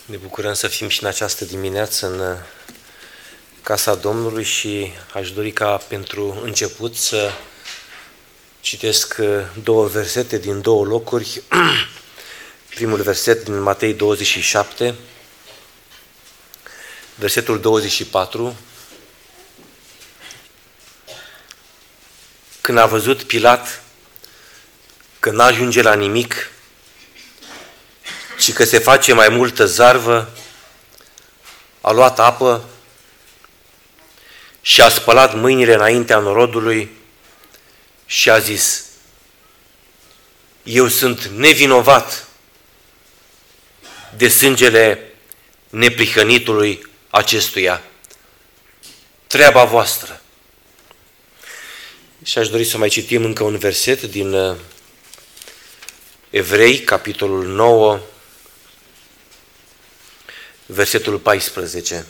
Ne bucurăm să fim și în această dimineață în casa Domnului și aș dori ca pentru început să citesc două versete din două locuri. Primul verset din Matei 27, versetul 24. Când a văzut Pilat că n-ajunge la nimic, ci că se face mai multă zarvă, a luat apă și a spălat mâinile înaintea norodului și a zis: eu sunt nevinovat de sângele neprihănitului acestuia. Treaba voastră. Și aș dori să mai citim încă un verset din Evrei, capitolul 9, versetul 14.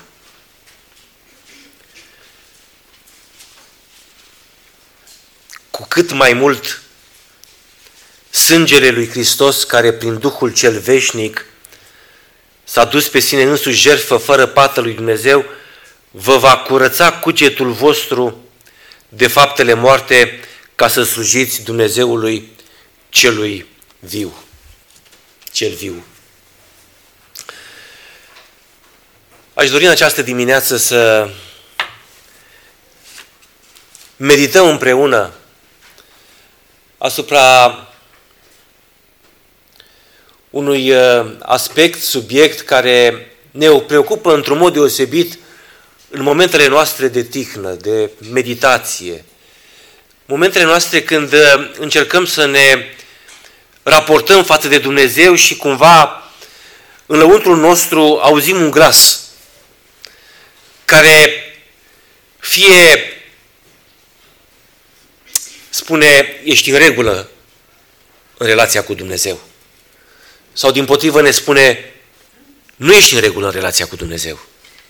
Cu cât mai mult sângele lui Hristos, care prin Duhul cel veșnic s-a dus pe sine însuși jertfă fără pată lui Dumnezeu, vă va curăța cugetul vostru de faptele moarte, ca să slujiți Dumnezeului celui viu. Cel viu. Aș dori în această dimineață să medităm împreună asupra unui aspect, subiect care ne preocupă într-un mod deosebit în momentele noastre de tihnă, de meditație. Momentele noastre când încercăm să ne raportăm față de Dumnezeu și cumva în lăuntrul nostru auzim un glas care fie spune ești în regulă în relația cu Dumnezeu, sau dimpotrivă ne spune nu ești în regulă în relația cu Dumnezeu.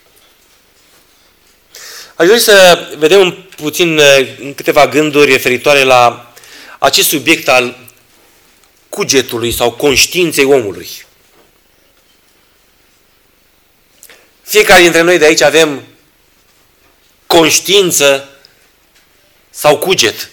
Aș dori să vedem puțin în câteva gânduri referitoare la acest subiect al cugetului sau conștiinței omului. Fiecare dintre noi de aici avem conștiință sau cuget.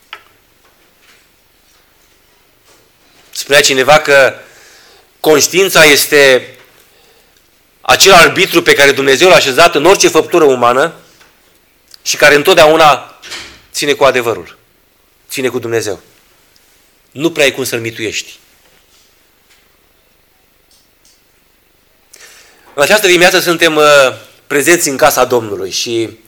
Spunea cineva că conștiința este acel arbitru pe care Dumnezeu l-a așezat în orice făptură umană și care întotdeauna ține cu adevărul, ține cu Dumnezeu. Nu prea ai cum să-l mituiești. În această dimineață suntem prezenți în casa Domnului și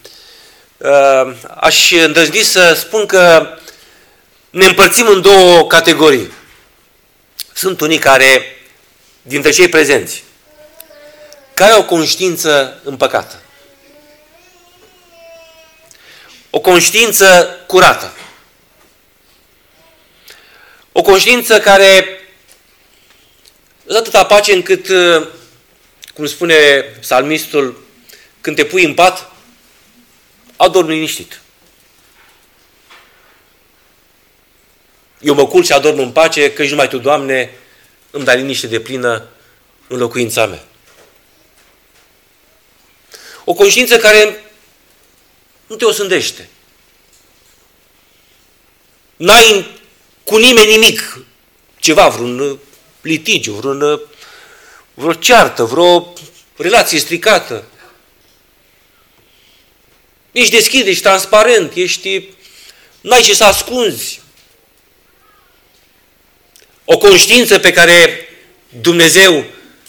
aș îndrăzni să spun că ne împărțim în două categorii. Sunt unii care, dintre cei prezenți, care au o conștiință împăcată. O conștiință curată. O conștiință care îți dă atâta pace încât, cum spune psalmistul, când te pui în pat, adormi liniștit. Eu mă culc și adorm în pace, căci numai Tu, Doamne, îmi dai liniște deplină în locuința mea. O conștiință care nu te osândește. N-ai cu nimeni nimic, ceva, vreun litigiu, vreo ceartă, vreo relație stricată. Ești deschis, ești transparent, n-ai ce să ascunzi. O conștiință pe care Dumnezeu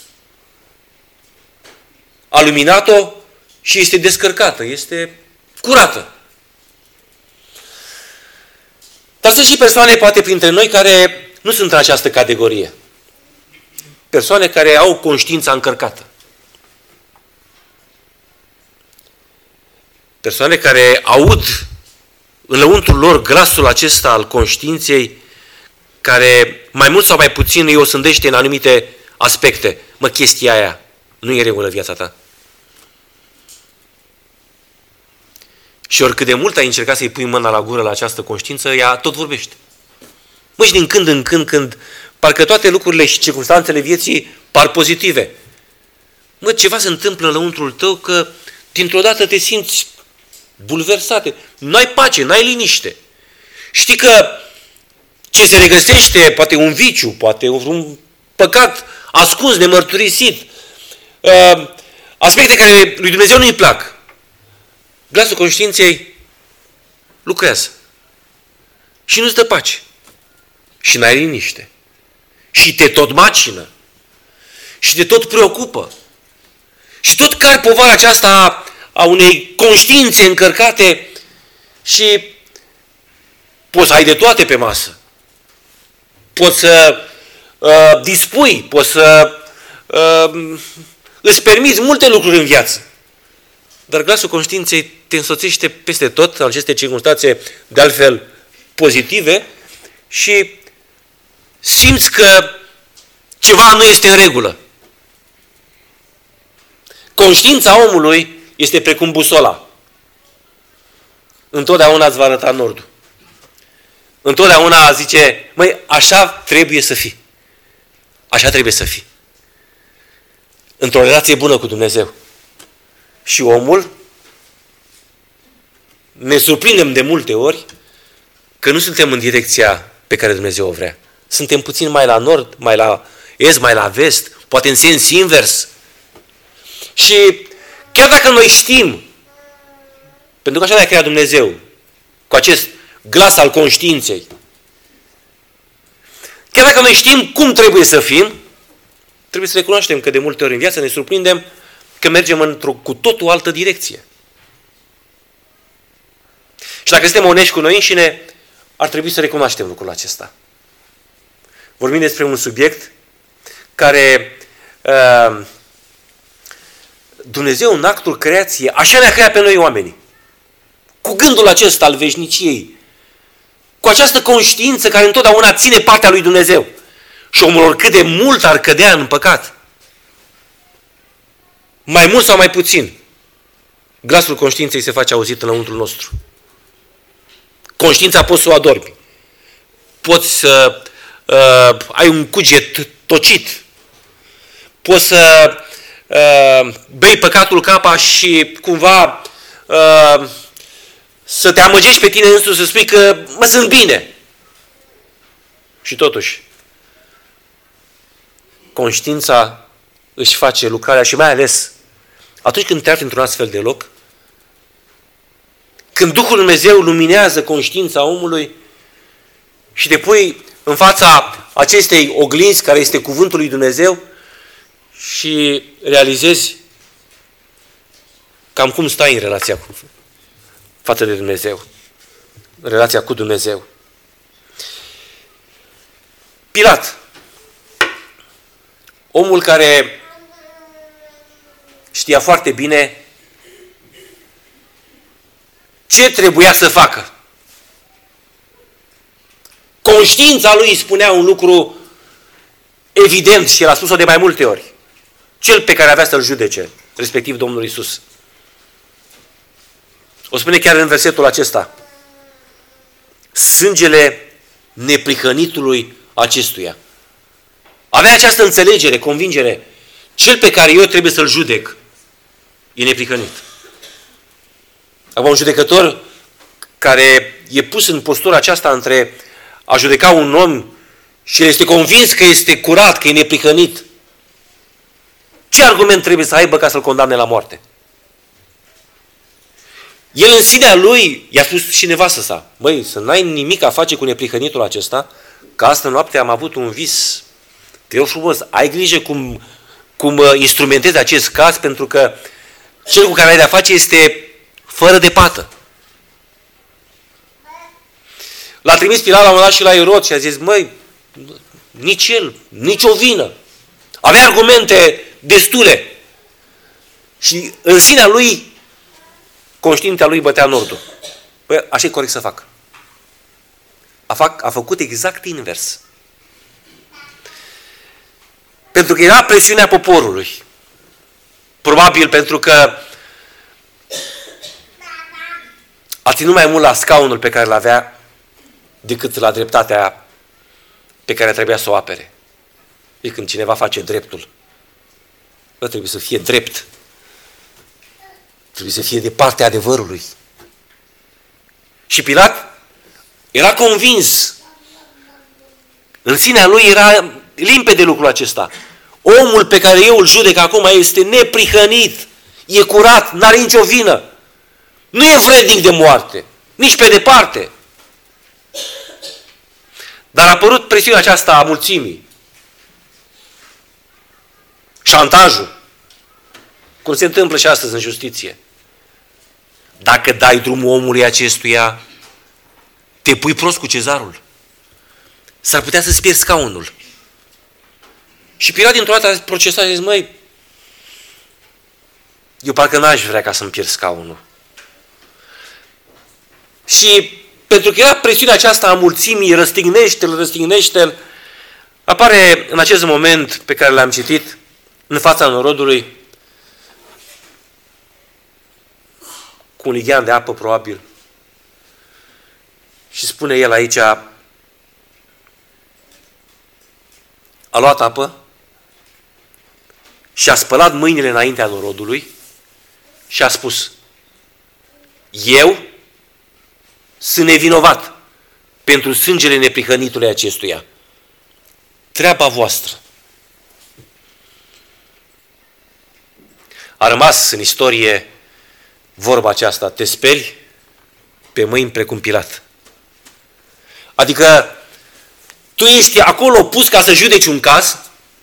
a luminat-o și este descărcată, este curată. Dar sunt și persoane, poate printre noi, care nu sunt în această categorie. Persoane care au conștiința încărcată. Persoane care aud în lăuntrul lor glasul acesta al conștiinței, care mai mult sau mai puțin îi osândește în anumite aspecte. Chestia aia nu e în regulă viața ta. Și oricât de mult ai încercat să-i pui mâna la gură la această conștiință, ea tot vorbește. Și din când în când, parcă toate lucrurile și circunstanțele vieții par pozitive. Mă, ceva se întâmplă lăuntrul tău că dintr-o dată te simți bulversate. N-ai pace, n-ai liniște. Știi că ce se regăsește, poate un viciu, poate un păcat ascuns, nemărturisit, aspecte care lui Dumnezeu nu-i plac. Glasul conștiinței lucrează. Și nu-ți dă pace. Și n-ai liniște. Și te tot macină. Și te tot preocupă. Și tot cari povara aceasta a unei conștiințe încărcate și poți să ai de toate pe masă. Poți să dispui, poți să îți permiți multe lucruri în viață. Dar glasul conștiinței te însoțește peste tot în aceste circunstanțe de altfel pozitive și simți că ceva nu este în regulă. Conștiința omului este precum busola. Întotdeauna îți va arăta nordul. Întotdeauna zice, măi, așa trebuie să fii. Așa trebuie să fii. Într-o relație bună cu Dumnezeu. Și omul, ne surprindem de multe ori că nu suntem în direcția pe care Dumnezeu o vrea. Suntem puțin mai la nord, mai la est, mai la vest, poate în sens invers. Și chiar dacă noi știm, pentru că așa ne-a creat Dumnezeu, cu acest glas al conștiinței, chiar dacă noi știm cum trebuie să fim, trebuie să recunoaștem că de multe ori în viață ne surprindem că mergem într-o cu totul altă direcție. Și dacă suntem onești cu noi înșine, ar trebui să recunoaștem lucrul acesta. Vorbim despre un subiect care Dumnezeu în actul creației, așa ne-a creat pe noi oamenii. Cu gândul acesta al veșniciei. Cu această conștiință care întotdeauna ține partea lui Dumnezeu. Și omul oricât de mult ar cădea în păcat, mai mult sau mai puțin, glasul conștiinței se face auzit înăuntrul nostru. Conștiința poți să o adormi. Poți să ai un cuget tocit. Poți să bei păcatul capa și cumva să te amăgești pe tine însuți, să spui că mă sunt bine. Și totuși, conștiința își face lucrarea și mai ales atunci când te afli într-un astfel de loc, când Duhul Dumnezeu luminează conștiința omului și te pui în fața acestei oglinzi care este cuvântul lui Dumnezeu și realizezi cam cum stai în relația față de Dumnezeu, în relația cu Dumnezeu. Pilat, omul care știa foarte bine ce trebuia să facă. Conștiința lui spunea un lucru evident și el a spus-o de mai multe ori. Cel pe care avea să-l judece, respectiv Domnul Iisus. O spune chiar în versetul acesta. Sângele neprihănitului acestuia. Avea această înțelegere, convingere. Cel pe care eu trebuie să-l judec e neprihănit. Acum un judecător care e pus în postura aceasta între a judeca un om și el este convins că este curat, că e neprihănit, ce argument trebuie să aibă ca să-l condamne la moarte? El în sinea lui i-a spus și nevastă sa, băi, să n-ai nimic a face cu neprihănitul acesta, că astă noapte am avut un vis. Te rog frumos, ai grijă cum instrumentezi acest caz, pentru că cel cu care ai de-a face este fără de pată. L-a trimis Pilat la un moment dat și la Irod și a zis, măi, nici el, nici o vină. Avea argumente destule. Și în sinea lui, conștiința lui bătea nordul. Păi, așa e corect să fac. A făcut exact invers. Pentru că era presiunea poporului. Probabil pentru că a ținut mai mult la scaunul pe care îl avea decât la dreptatea pe care trebuia să o apere. E când cineva face dreptul. trebuie să fie drept. Trebuie să fie de partea adevărului. Și Pilat era convins. În sinea lui era limpede lucrul acesta. Omul pe care eu îl judec acum este neprihănit, e curat, n-are nicio vină. Nu e vrednic de moarte, nici pe departe. Dar a apărut presiunea aceasta a mulțimii. Șantajul. Cum se întâmplă și astăzi în justiție. Dacă dai drumul omului acestuia, te pui prost cu cezarul. S-ar putea să-ți pierzi scaunul. Și Pilat dintr-o dată a procesat și a zis, măi, eu parcă n-aș vrea ca să-mi pierd scaunul. Și pentru că era presiunea aceasta a mulțimii, răstignește-l, apare în acest moment pe care l-am citit, în fața norodului, cu un lighean de apă, probabil. Și spune el aici, a luat apă și a spălat mâinile înaintea norodului și a spus, eu sunt nevinovat pentru sângele neprihănitului acestuia. Treaba voastră. A rămas în istorie vorba aceasta, te speli pe mâini precum Pilat. Adică tu ești acolo pus ca să judeci un caz,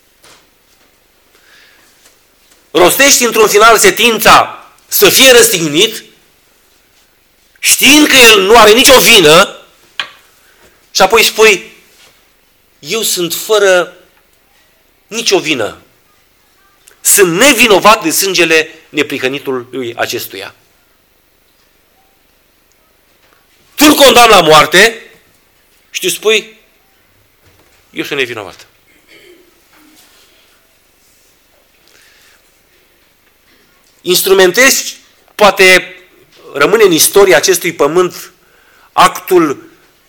rostești într-un final sentința să fie răstignit, știind că el nu are nicio vină, și apoi spui, eu sunt fără nicio vină. Sunt nevinovat de sângele neprihănitului acestuia. Tu-l condamni la moarte și tu spui, eu sunt nevinovat. Instrumentezi, poate rămâne în istoria acestui pământ actul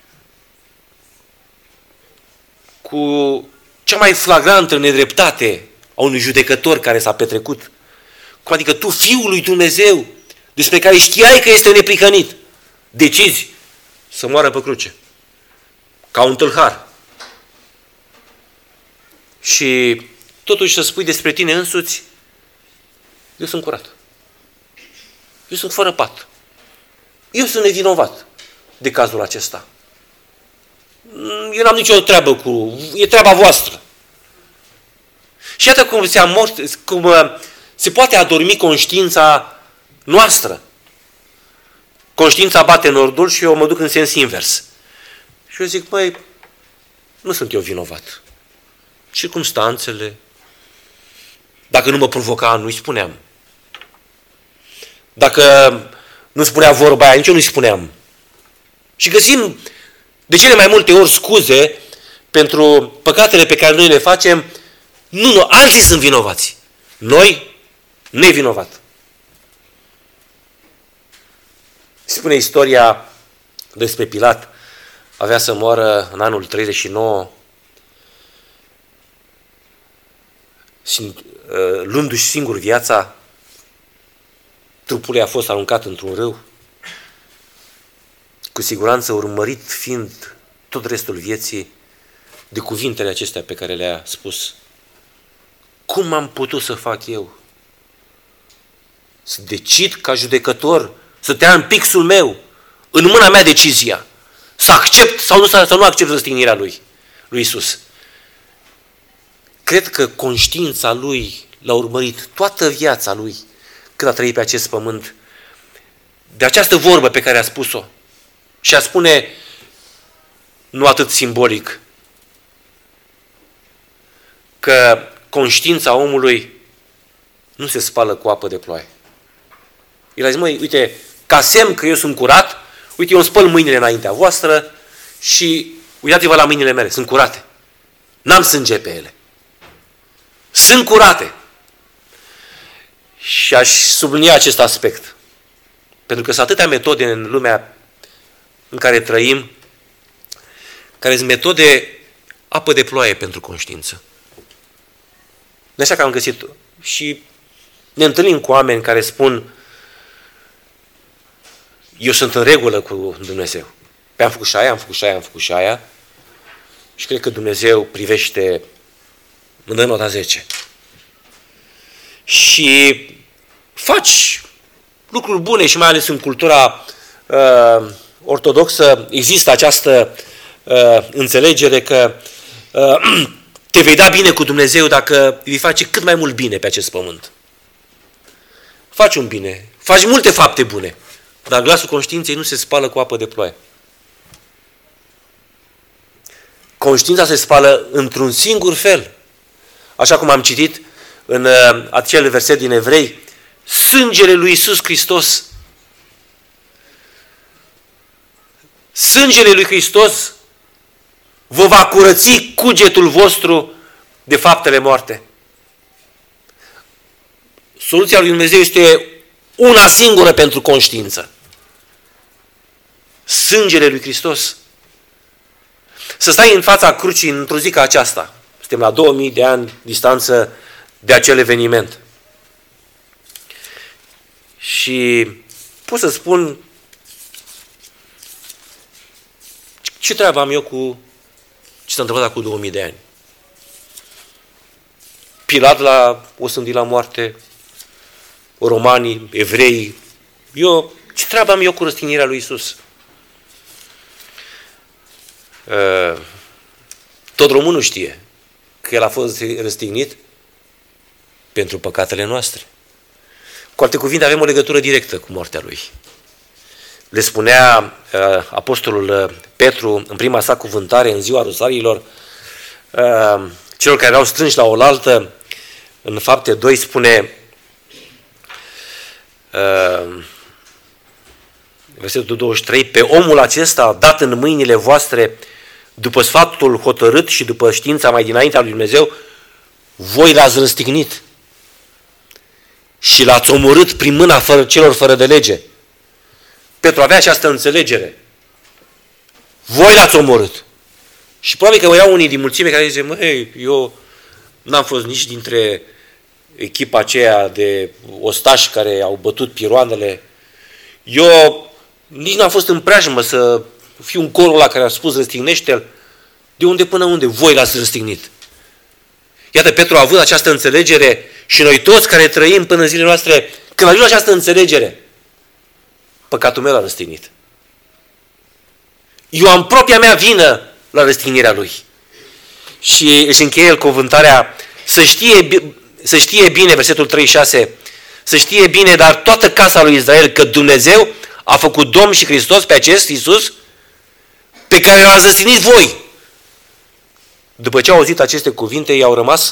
cu cea mai flagrantă nedreptate a unui judecător care s-a petrecut. Cum adică tu, Fiul lui Dumnezeu, despre care știai că este neprihănit, decizi să moară pe cruce. Ca un tâlhar. Și totuși să spui despre tine însuți, eu sunt curat. Eu sunt fără pat. Eu sunt nevinovat de cazul acesta. Eu n-am nicio treabă cu... E treaba voastră. Și iată cum se poate adormi conștiința noastră. Conștiința bate nordul și eu mă duc în sens invers. Și eu zic, măi, nu sunt eu vinovat. Circumstanțele, dacă nu mă provoca, nu-i spuneam. Dacă nu spunea vorba aia, nici eu nu-i spuneam. Și găsim de cele mai multe ori scuze pentru păcatele pe care noi le facem. Nu, alții sunt vinovați. Noi, nevinovat. Spune istoria despre Pilat, avea să moară în anul 39, luându-și singur viața, trupul ei a fost aruncat într-un râu, cu siguranță urmărit fiind tot restul vieții de cuvintele acestea pe care le-a spus. Cum am putut să fac eu? Să decid ca judecător, să te ia în pixul meu, în mâna mea decizia, să accept sau nu accept răstignirea lui Iisus. Cred că conștiința lui l-a urmărit toată viața lui când a trăit pe acest pământ de această vorbă pe care a spus-o. Și a spune, nu atât simbolic, că conștiința omului nu se spală cu apă de ploaie. El a zis, măi, uite, ca semn că eu sunt curat, uite, eu îmi spăl mâinile înaintea voastră și uitați-vă la mâinile mele, sunt curate. N-am sânge pe ele. Sunt curate. Și aș sublinia acest aspect. Pentru că sunt atâtea metode în lumea în care trăim, care sunt metode apă de ploaie pentru conștiință. De așa că am găsit și ne întâlnim cu oameni care spun: eu sunt în regulă cu Dumnezeu. Păi am făcut și aia, am făcut și aia, am făcut și aia și cred că Dumnezeu privește, îmi dă nota 10. Și faci lucruri bune și mai ales în cultura ortodoxă există această înțelegere că te vei da bine cu Dumnezeu dacă îi face cât mai mult bine pe acest pământ. Faci un bine, faci multe fapte bune, dar glasul conștiinței nu se spală cu apă de ploaie. Conștiința se spală într-un singur fel. Așa cum am citit în acel verset din Evrei, sângele lui Iisus Hristos. Sângele lui Hristos vă va curăți cugetul vostru de faptele moarte. Soluția lui Dumnezeu este una singură pentru conștiință. Sângele lui Hristos. Să stai în fața crucii într-o zi ca aceasta. Suntem la 2000 de ani distanță de acel eveniment. Și pot să spun, ce treabă am eu cu ce s-a întâmplat acum 2000 de ani? Pilat l-a osândit la moarte, romanii, evrei. Ce treabă am eu cu răstignirea lui Iisus? Tot românul știe că el a fost răstignit pentru păcatele noastre. Cu alte cuvinte, avem o legătură directă cu moartea lui. Le spunea apostolul Petru în prima sa cuvântare, în ziua Rosariilor, celor care erau strânși la oaltă, în Fapte 2 spune, versetul 23, pe omul acesta dat în mâinile voastre, după sfatul hotărât și după știința mai dinaintea lui Dumnezeu, voi l-ați răstignit și l-ați omorât prin mâna celor fără de lege. Petru avea această înțelegere. Voi l-ați omorât. Și probabil că erau unii din mulțime care zice, măi, eu n-am fost nici dintre echipa aceea de ostași care au bătut piroanele. Eu nici n-am fost în preajmă să fiu un corul ăla care a spus răstignește-l. De unde până unde? Voi l-ați răstignit. Iată, Petru a avut această înțelegere și noi toți care trăim până în zilele noastre, când ajung această înțelegere, păcatul meu l-a răstignit. Eu am propria mea vină la răstignirea lui. Și își încheie el cuvântarea, să știe bine, versetul 36, să știe bine, dar toată casa lui Israel, că Dumnezeu a făcut Domn și Hristos pe acest Iisus, pe care l-ați răstignit voi. După ce au auzit aceste cuvinte, i-au rămas,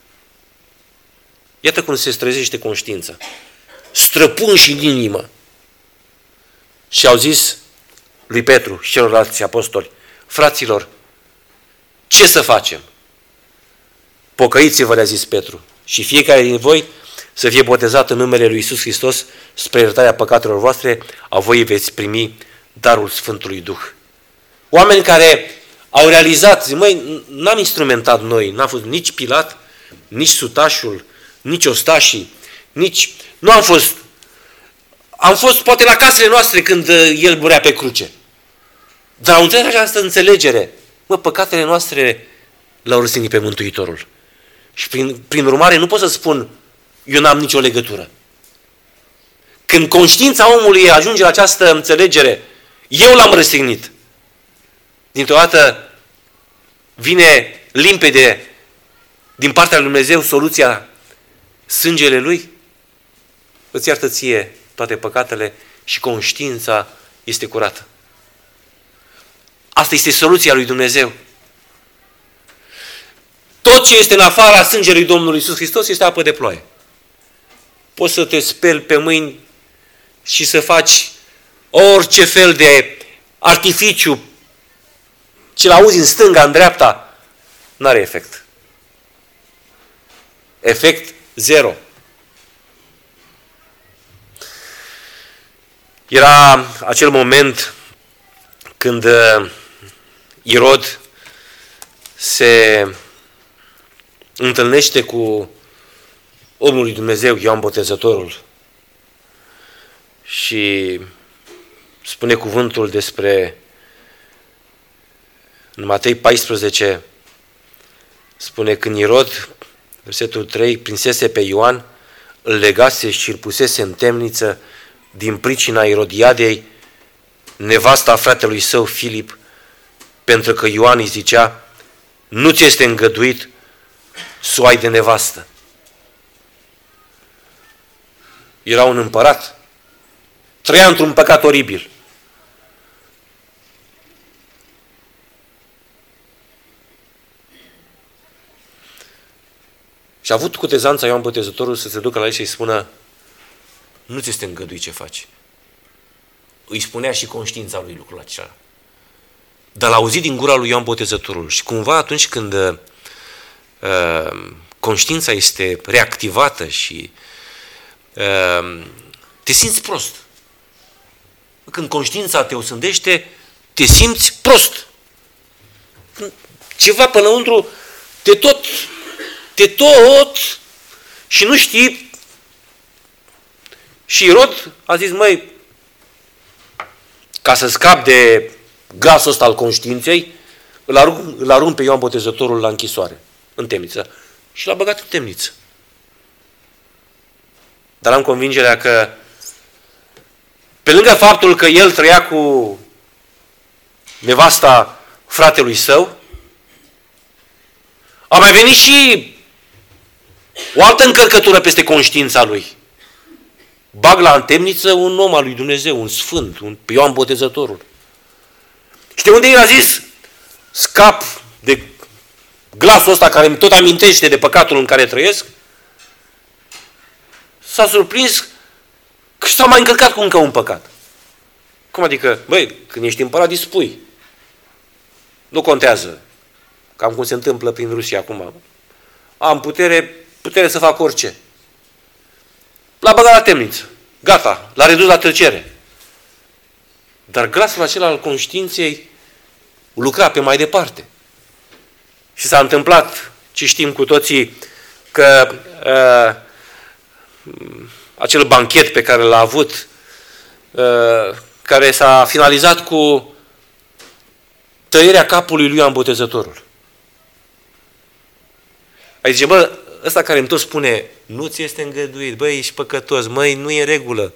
iată cum se strezește conștiința, străpunși în inimă. Și au zis lui Petru și celorlalți apostoli, fraților, ce să facem? Pocăiți-vă, le-a zis Petru, și fiecare din voi să fie botezat în numele lui Iisus Hristos spre iertarea păcatelor voastre, a voi veți primi darul Sfântului Duh. Oameni care au realizat, zic, măi, n-am instrumentat noi, n-am fost nici Pilat, nici sutașul, nici ostașii, nici... Nu am fost... Am fost poate la casele noastre când el murea pe cruce. Dar au înțeles această înțelegere. Mă, păcatele noastre l-au răstignit pe Mântuitorul. Și prin urmare nu pot să spun, eu n-am nicio legătură. Când conștiința omului ajunge la această înțelegere, eu l-am răstignit. Dintr-o dată vine limpede din partea lui Dumnezeu soluția, sângele lui îți iartă ție toate păcatele și conștiința este curată. Asta este soluția lui Dumnezeu. Tot ce este în afara sângelui Domnului Iisus Hristos este apă de ploaie. Poți să te speli pe mâini și să faci orice fel de artificiu, ce l-auzi în stânga, în dreapta, n-are efect. Efect zero. Era acel moment când Irod se întâlnește cu omul lui Dumnezeu, Ioan Botezătorul. Și spune cuvântul despre, în Matei 14, spune când Irod, versetul 3, prinsese pe Ioan, îl legase și îl pusese în temniță din pricina Irodiadei, nevasta fratelui său Filip, pentru că Ioan îi zicea, nu ți este îngăduit să o ai de nevastă. Era un împărat, trăia într-un păcat oribil. Și a avut cutezanța Ioan Botezătorul să se ducă la el și îi spună, nu ți este îngăduit ce faci. Îi spunea și conștiința lui lucrul acela. Dar l-a auzit din gura lui Ioan Botezătorul și cumva atunci când conștiința este reactivată și te simți prost. Când conștiința te osândește, te simți prost. Când ceva pe lăuntru te tot și nu știi. Și Irod a zis, măi, ca să scap de glasul ăsta al conștiinței, îl arunc pe Ioan Botezătorul la închisoare, în temniță. Și l-a băgat în temniță. Dar am convingerea că, pe lângă faptul că el trăia cu nevasta fratelui său, a mai venit și o altă încărcătură peste conștiința lui. Bag la temniță un om al lui Dumnezeu, un sfânt, un Ioan Botezătorul. Știi unde el a zis? Scap de glasul ăsta care îmi tot amintește de păcatul în care trăiesc? S-a surprins că s-a mai încărcat cu încă un păcat. Cum adică? Băi, când ești în paradis spui. Nu contează. Cam cum se întâmplă prin Rusia acum. Am putere să fac orice. L-a băgat la temniță. Gata, l-a redus la tăcere. Dar glasul acela al conștiinței lucra pe mai departe. Și s-a întâmplat, ce știm cu toții, că acel banchet pe care l-a avut, care s-a finalizat cu tăierea capului lui Ioan Botezătorul. Ai zice, bă, ăsta care îmi tot spune, nu ți este îngăduit, băi, ești păcătos, măi, nu e în regulă.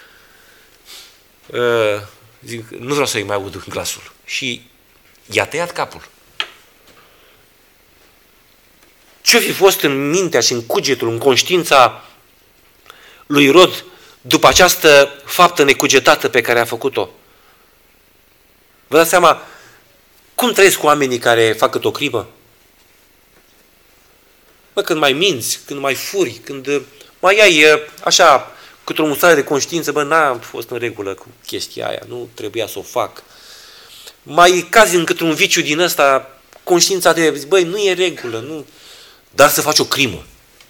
Zic, nu vreau să-i mai aud glasul. Și i-a tăiat capul. Ce-o fi fost în mintea și în cugetul, în conștiința lui Irod după această faptă necugetată pe care a făcut-o? Vă dați seama cum trăiesc cu oamenii care fac cât o crimă? Bă, când mai minți, când mai furi, când mai ai așa, cât o mustrare de conștiință, bă, n-am fost în regulă cu chestia aia, nu trebuia să o fac. Mai cazi în câte un viciu din ăsta, conștiința te zice, băi, nu e regulă, nu, dar să faci o crimă.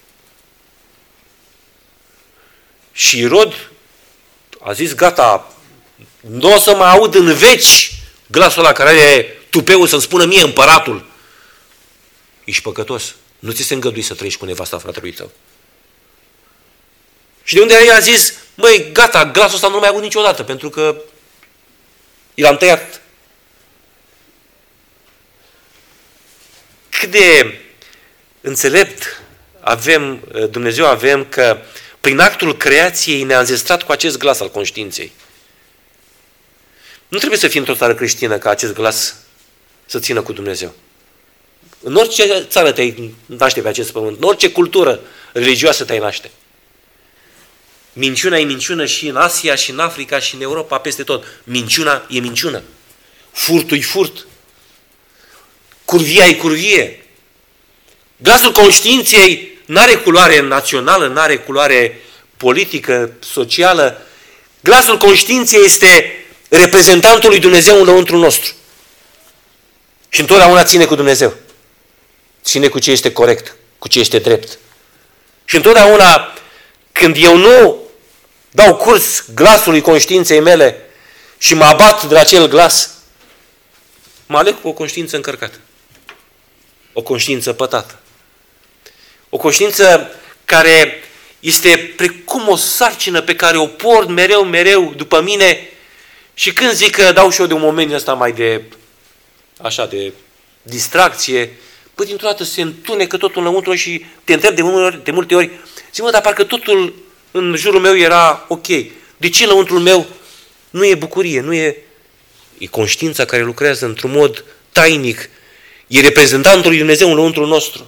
Și Irod a zis, gata, nu o să mă aud în veci glasul ăla care are tupeul să-mi spună mie, împăratul, ești păcătos. Nu ți se îngădui să trăiești cu nevasta fratelui tău. Și de unde el a zis, măi, gata, glasul ăsta nu mai aud niciodată, pentru că i l-am tăiat. Cât de înțelept Dumnezeu avem că prin actul creației ne-a înzestrat cu acest glas al conștiinței. Nu trebuie să fii într-o țară creștină ca acest glas să țină cu Dumnezeu. În orice țară te-ai naște pe acest pământ, în orice cultură religioasă te-ai naște. Minciuna e minciună și în Asia, și în Africa, și în Europa, peste tot. Minciuna e minciună. Furtul e furt. Curvia e curvie. Glasul conștiinței n-are culoare națională, n-are culoare politică, socială. Glasul conștiinței este reprezentantul lui Dumnezeu înăuntru nostru. Și întotdeauna ține cu Dumnezeu. Ține cu ce este corect, cu ce este drept. Și întotdeauna, când eu nu dau curs glasului conștiinței mele și mă abat de la acel glas, mă aleg cu o conștiință încărcată. O conștiință pătată. O conștiință care este precum o sarcină pe care o port mereu după mine și când zic că dau și eu de un moment ăsta mai de distracție, păi dintr-o dată se întunecă totul înăuntru și te întreb de multe ori, zic, mă, dar parcă totul în jurul meu era ok. De ce înăuntrul meu nu e bucurie, nu e... E conștiința care lucrează într-un mod tainic. E reprezentantul lui Dumnezeu înăuntrul nostru.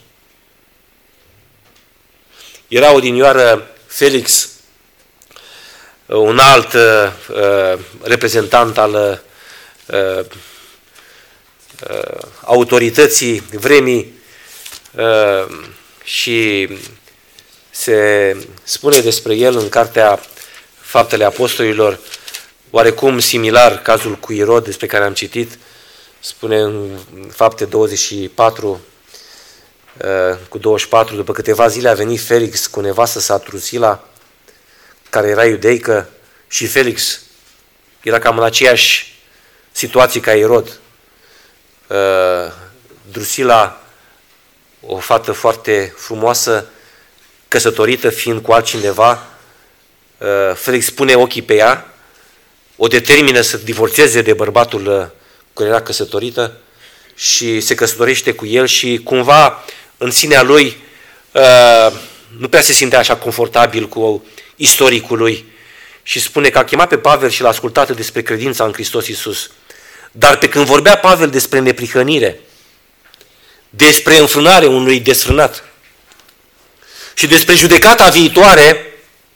Era odinioară Felix, un alt reprezentant al autorității vremii și se spune despre el în cartea Faptele Apostolilor, oarecum similar cazul cu Irod despre care am citit, spune în Fapte 24, cu 24, după câteva zile a venit Felix cu nevastă sa Drusila, care era iudeică, și Felix era cam în aceeași situație ca Irod. Drusila, o fată foarte frumoasă, căsătorită fiind cu altcineva, Felix pune ochii pe ea, o determină să divorțeze de bărbatul cu care era căsătorită și se căsătorește cu el și cumva în sinea lui nu prea se simtea așa confortabil cu istoricul lui și spune că a chemat pe Pavel și l-a ascultat despre credința în Hristos Iisus. Dar pe când vorbea Pavel despre neprihănire, despre înfrânare unui desfrânat și despre judecata viitoare,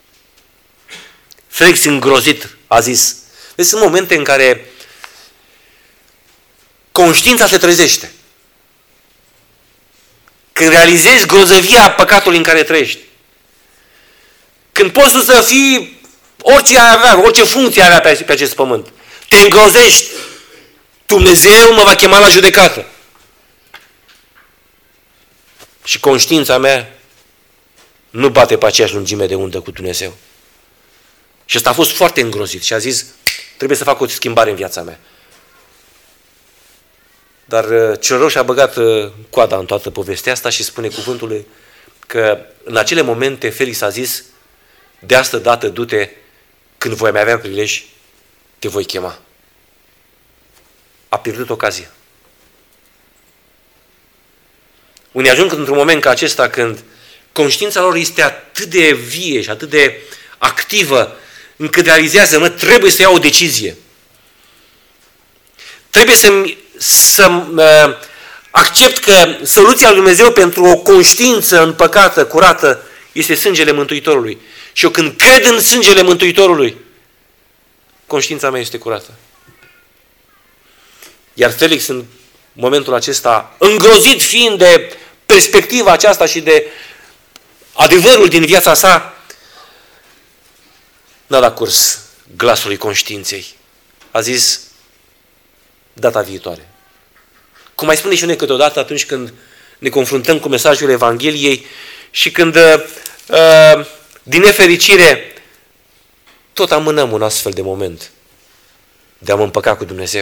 Felix îngrozit a zis, deci sunt momente în care conștiința se trezește. Când realizezi grozăvia păcatului în care trăiești. Când poți să fii orice ai avea, orice funcție ai avea pe acest pământ. Te îngrozești. Dumnezeu mă va chema la judecată. Și conștiința mea nu bate pe aceeași lungime de undă cu Dumnezeu. Și ăsta a fost foarte îngrozit și a zis, trebuie să fac o schimbare în viața mea. Dar cel rău și-a băgat coada în toată povestea asta și spune cuvântul că în acele momente Felix a zis, de asta dată du-te, când voi mai avea prilej, te voi chema. A pierdut ocazia. Unii ajung într-un moment ca acesta când conștiința lor este atât de vie și atât de activă încât realizează, mă, trebuie să iau o decizie. Trebuie să accept că soluția lui Dumnezeu pentru o conștiință împăcată, curată, este sângele Mântuitorului. Și eu când cred în sângele Mântuitorului, conștiința mea este curată. Iar Felix în momentul acesta, îngrozit fiind de perspectiva aceasta și de adevărul din viața sa, n-a dat curs glasului conștiinței. A zis, data viitoare. Cum mai spune și noi câteodată atunci când ne confruntăm cu mesajul Evangheliei și când, din nefericire, tot amânăm un astfel de moment de a mă împăca cu Dumnezeu.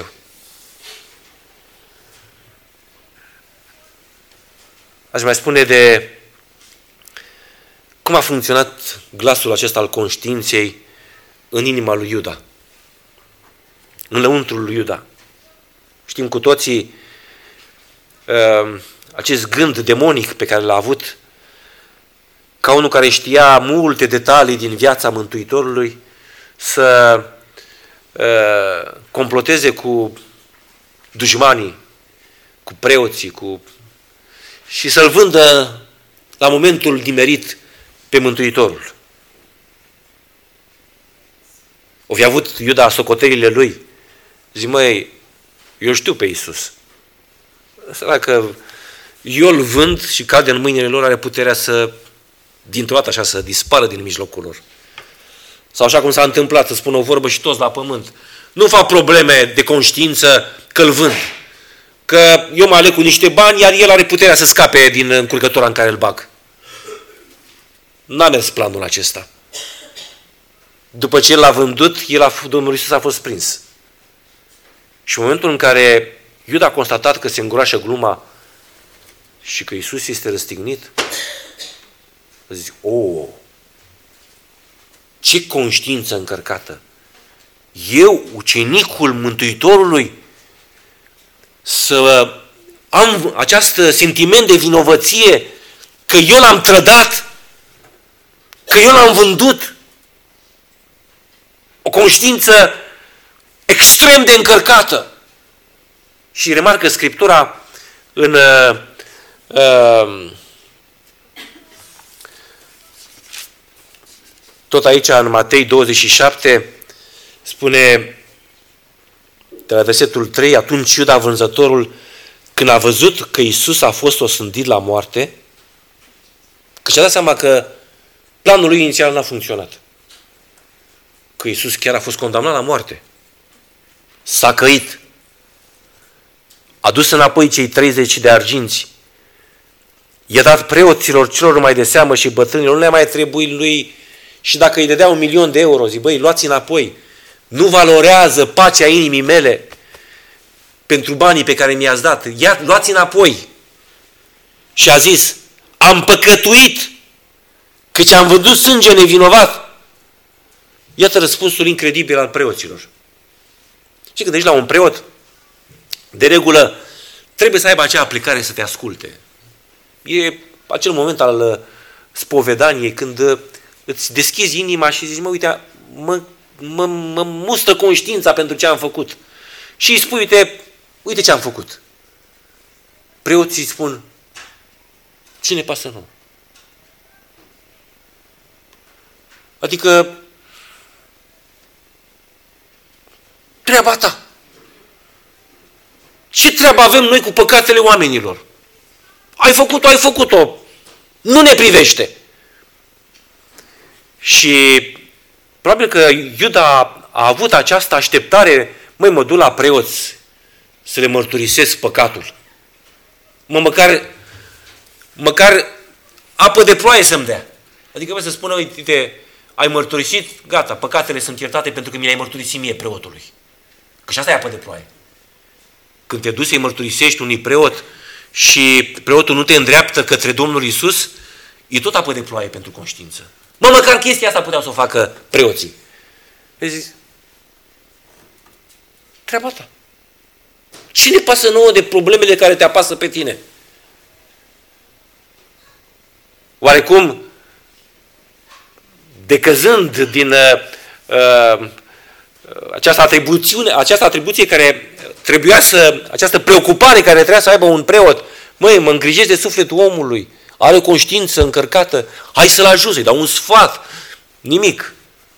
Aș mai spune de cum a funcționat glasul acesta al conștiinței în inima lui Iuda, în lăuntrul lui Iuda. Știm cu toții acest gând demonic pe care l-a avut, ca unul care știa multe detalii din viața Mântuitorului, să comploteze cu dușmanii, cu preoții, și să-l vândă la momentul nimerit pe Mântuitorul. O fi avut Iuda socotelile lui. Zic, măi, eu știu pe Iisus. Dacă eu îl vând și cade în mâinile lor, are puterea să, dintr-o dată așa, să dispară din mijlocul lor. Sau așa cum s-a întâmplat, să spun o vorbă și toți la pământ. Nu fac probleme de conștiință că îl vând. Că eu mă aleg cu niște bani, iar el are puterea să scape din încurcătura în care îl bag. N-a mers planul acesta. După ce el l-a vândut, Domnul Iisus a fost prins. Și în momentul în care Iuda a constatat că se îngroașă gluma și că Iisus este răstignit, Zic, ce conștiință încărcată! Eu, ucenicul Mântuitorului, să am acest sentiment de vinovăție că eu l-am trădat, că eu l-am vândut. O conștiință extrem de încărcată. Și remarcă Scriptura în tot aici în Matei 27 spune de la versetul 3, atunci Iuda vânzătorul, când a văzut că Iisus a fost osândit la moarte, că și-a dat seama că planul lui inițial n-a funcționat. Că Iisus chiar a fost condamnat la moarte. S-a căit. A dus înapoi cei 30 de arginți. I-a dat preoților celor mai de seamă și bătrânilor, nu le mai trebuie lui, și dacă îi dădea 1.000.000 de euro, zic, băi, luați înapoi. Nu valorează pacea inimii mele pentru banii pe care mi-ați dat. Luați înapoi. Și a zis, am păcătuit, căci am vândut sânge nevinovat. Iată răspunsul incredibil al preoților. Și când ești la un preot, de regulă, trebuie să aibă acea aplicare să te asculte. E acel moment al spovedaniei când îți deschizi inima și zici, uite, mă mustră conștiința pentru ce am făcut. Și îi spui, uite ce am făcut. Preoții spun, ce ne pasă nouă? Adică, treaba ta. Ce treabă avem noi cu păcatele oamenilor? Ai făcut-o. Nu ne privește. Și probabil că Iuda a avut această așteptare, mă duc la preoți să le mărturisesc păcatul. Măcar apă de ploaie să-mi dea. Adică să spună, uite, ai mărturisit, gata, păcatele sunt iertate pentru că mi le-ai mărturisit mie, preotului. Că și asta e apă de ploaie. Când te duci să-i mărturisești unui preot și preotul nu te îndreaptă către Domnul Iisus, e tot apă de ploaie pentru conștiință. Măcar chestia asta puteau să o facă preoții. Vezi? Treaba ta. Cine pasă nouă de problemele care te apasă pe tine? Oarecum, decăzând din această atribuție care trebuia această preocupare care trebuia să aibă un preot, mă îngrijesc de sufletul omului, are o conștiință încărcată, hai să-l ajut, să-i dau un sfat, nimic.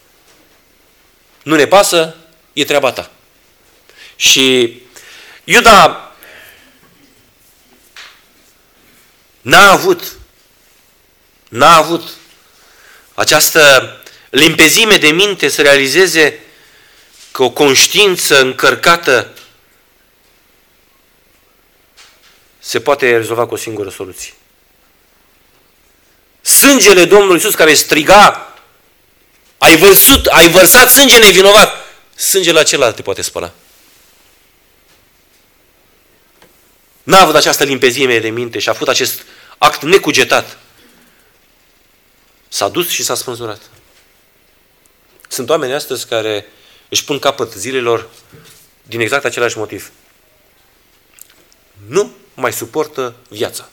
Nu ne pasă, e treaba ta. Și Iuda n-a avut această limpezime de minte să realizeze că o conștiință încărcată se poate rezolva cu o singură soluție. Sângele Domnului Iisus care striga, ai vărsat sânge nevinovat, sângele acela te poate spăla. N-a avut această limpezime de minte și a avut acest act necugetat. S-a dus și s-a spânzurat. Sunt oameni astăzi care își pun capăt zilelor din exact același motiv. Nu mai suportă viața.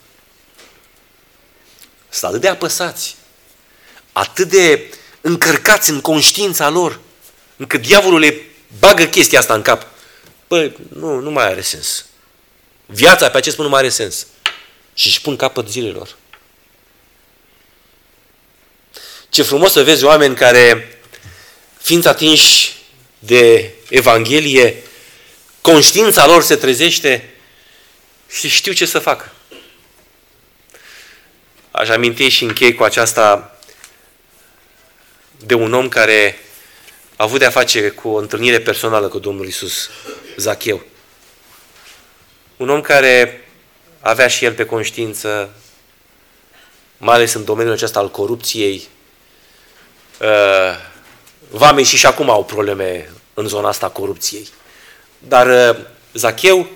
Sunt atât de apăsați, atât de încărcați în conștiința lor, încât diavolul le bagă chestia asta în cap. Păi, nu mai are sens. Viața pe acest punct nu mai are sens. Și își pun capăt zilelor. Ce frumos să vezi oameni care, fiind atinși de Evanghelie, conștiința lor se trezește și știu ce să facă. Aș aminti și închei cu aceasta de un om care a avut de-a face cu o întâlnire personală cu Domnul Iisus, Zacheu. Un om care avea și el pe conștiință, mai ales în domeniul acesta al corupției, vamei și acum au probleme în zona asta a corupției. Dar Zacheu,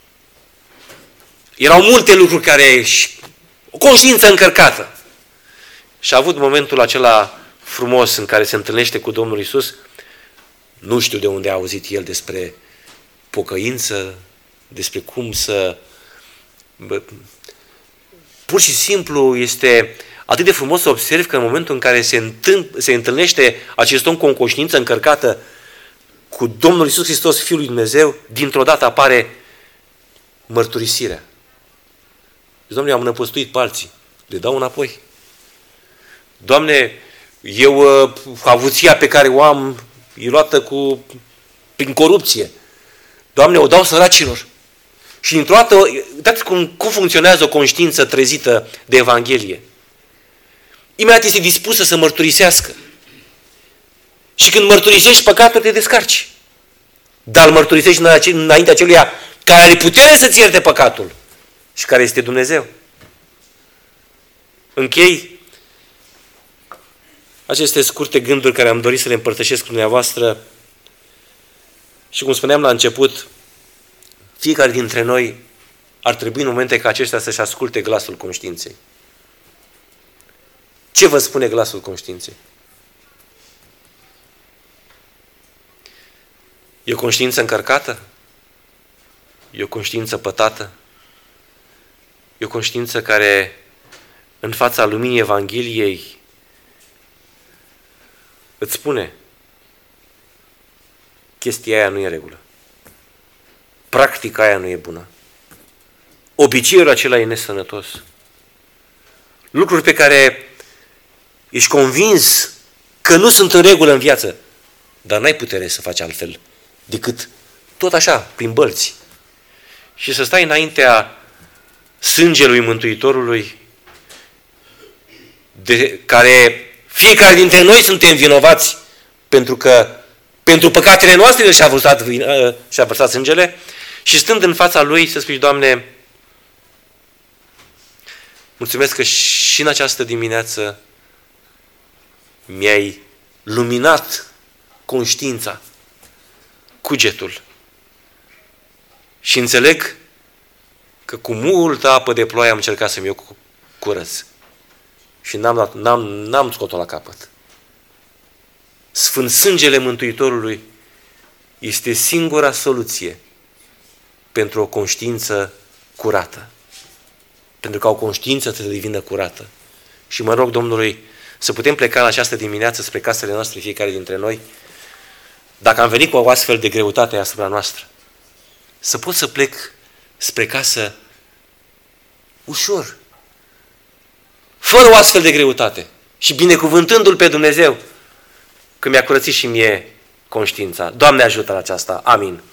erau multe lucruri care, o conștiință încărcată. și a avut momentul acela frumos în care se întâlnește cu Domnul Iisus. Nu știu de unde a auzit el despre pocăință, despre cum să... Pur și simplu este atât de frumos să observi că în momentul în care se întâlnește acest om cu o conștiință încărcată cu Domnul Iisus Hristos, Fiul lui Dumnezeu, dintr-o dată apare mărturisirea. Doamne, am năpăstuit pe alții, le dau înapoi. Doamne, eu avuția pe care o am e luată prin corupție. Doamne, o dau săracilor. Și dintr-o dată, uitați cum funcționează o conștiință trezită de Evanghelie. Imediat este dispusă să mărturisească. Și când mărturisești păcatul, te descarci. Dar îl mărturisești înaintea celuia care are putere să-ți ierte păcatul și care este Dumnezeu. Închei aceste scurte gânduri care am dorit să le împărtășesc cu dumneavoastră și cum spuneam la început, fiecare dintre noi ar trebui în momente ca acestea să-și asculte glasul conștiinței. Ce vă spune glasul conștiinței? E o conștiință încărcată? E o conștiință pătată? E o conștiință care, în fața luminii Evangheliei, îți spune chestia aia nu e în regulă. Practica aia nu e bună. Obiceiul acela e nesănătos. Lucruri pe care ești convins că nu sunt în regulă în viață, dar n-ai putere să faci altfel decât tot așa, prin bălți. Și să stai înaintea sângelui Mântuitorului, de care fiecare dintre noi suntem vinovați pentru că pentru păcatele noastre și-a vărsat sângele, și stând în fața Lui să spui, Doamne, mulțumesc că și în această dimineață mi-ai luminat conștiința, cugetul. Și înțeleg că cu multă apă de ploaie am încercat să-mi iau curăț. Și n-am scos-o la capăt. Sfânt sângele Mântuitorului este singura soluție pentru o conștiință curată. Pentru ca o conștiință să devină curată. Și mă rog Domnului să putem pleca în această dimineață spre casele noastre, fiecare dintre noi, dacă am venit cu o astfel de greutate asupra noastră, să pot să plec spre casă ușor, fără o astfel de greutate și binecuvântându-L pe Dumnezeu că mi-a curățit și mie conștiința. Doamne ajută la aceasta. Amin.